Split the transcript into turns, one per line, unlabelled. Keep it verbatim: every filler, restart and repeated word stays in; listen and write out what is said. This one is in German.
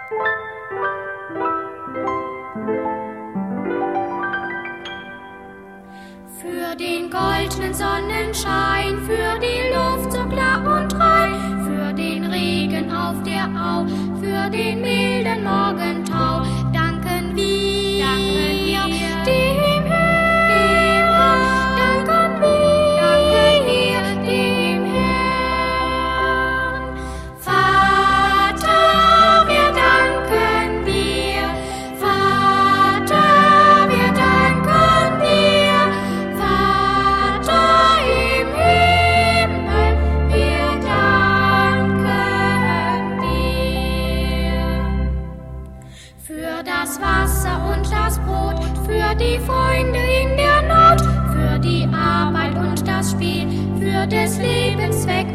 Für den goldenen Sonnenschein, für die Luft so klar und rein, für den Regen auf der Au, für den milden Morgentau, danken wir, danken wir dem Herrn, danken wir, danken wir dem Herrn. Vater, wir danken dir, Vater, wir danken dir, Vater im Himmel, wir danken dir. Für das Wasser und das Brot, für die Freunde in der Not, für die Arbeit und das Spiel, für des Lebens Zweck